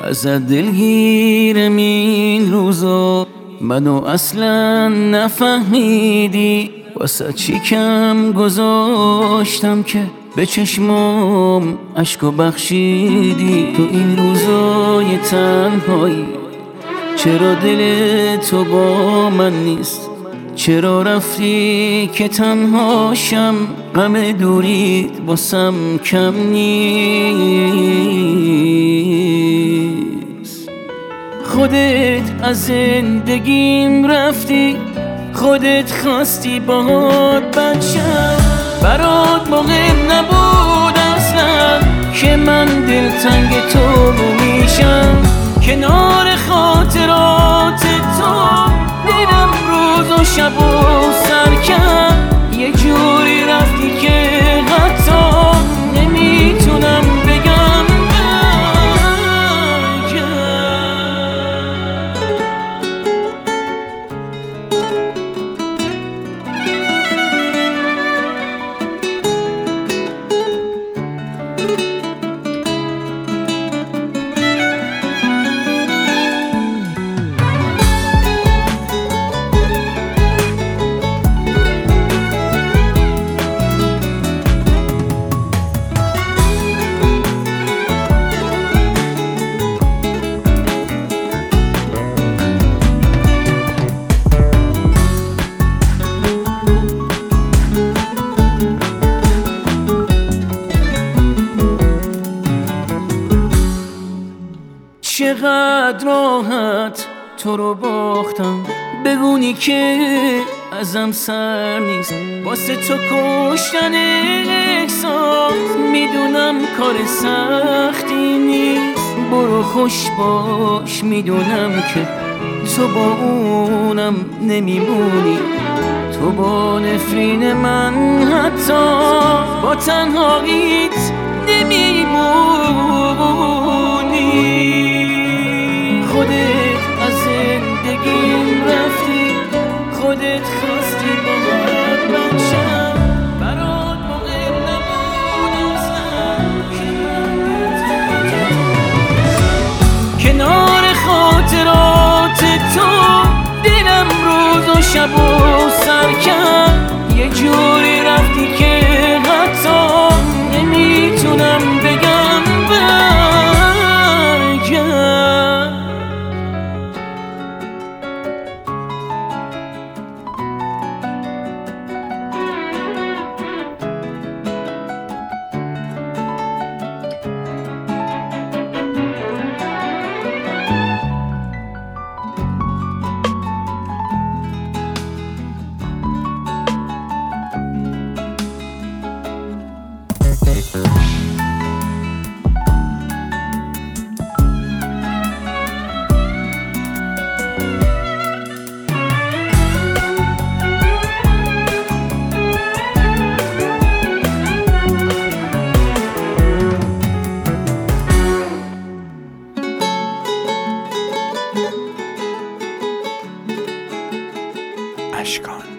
ازت دلگیرم این روزا، منو اصلا نفهمیدی. واسه چی کم گذاشتم که به چشمام عشقو بخشیدی. تو این روزای تنهایی چرا دل تو با من نیست؟ چرا رفتی که تنهاشم؟ غم دوریت باسم کم نیست. خودت از زندگیم رفتی، خودت خواستی باهات بچم. برات مهم نبود اصلا که من دلتنگ تو میشم. کنار خاطرات تو دیدم روز و شب و سر کرد. یه جوری رفتی که حتی نمیتونم بگم چقدر راحت تو رو باختم، بگونی که ازم سر نیست. واسه تو کشتن احساس میدونم کار سختی نیست. برو خوش باش، میدونم که تو با اونم نمیمونی. تو با نفرین من حتی با تنهاییت نمیمونی. خودت از زندگیم رفتی، خودت خواستی باهات بچم. برات مهم نبود اصلا کنار خاطرات تو دلم روز و شب و سر کرد. یه جوری رفتی که حتی نمیتونم بگم برگرد. اشکان